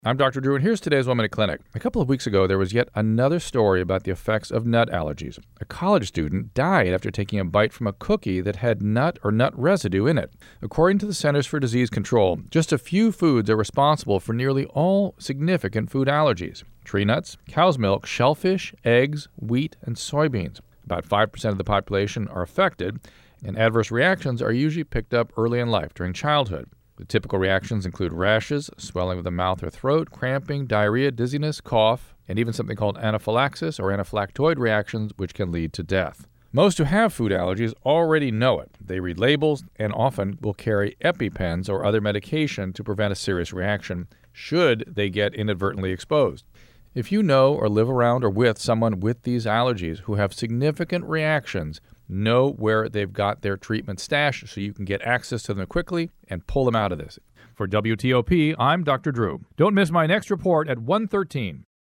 I'm Dr. Drew, and here's today's 1 Minute Clinic. A couple of weeks ago, there was yet another story about the effects of nut allergies. A college student died after taking a bite from a cookie that had nut or nut residue in it. According to the Centers for Disease Control, just a few foods are responsible for nearly all significant food allergies: tree nuts, cow's milk, shellfish, eggs, wheat, and soybeans. About 5% of the population are affected, and adverse reactions are usually picked up early in life during childhood. The typical reactions include rashes, swelling of the mouth or throat, cramping, diarrhea, dizziness, cough, and even something called anaphylaxis or anaphylactoid reactions, which can lead to death. Most who have food allergies already know it. They read labels and often will carry EpiPens or other medication to prevent a serious reaction should they get inadvertently exposed. If you know or live around or with someone with these allergies who have significant reactions, know where they've got their treatment stash so you can get access to them quickly and pull them out of this. For WTOP, I'm Dr. Drew. Don't miss my next report at 1:13.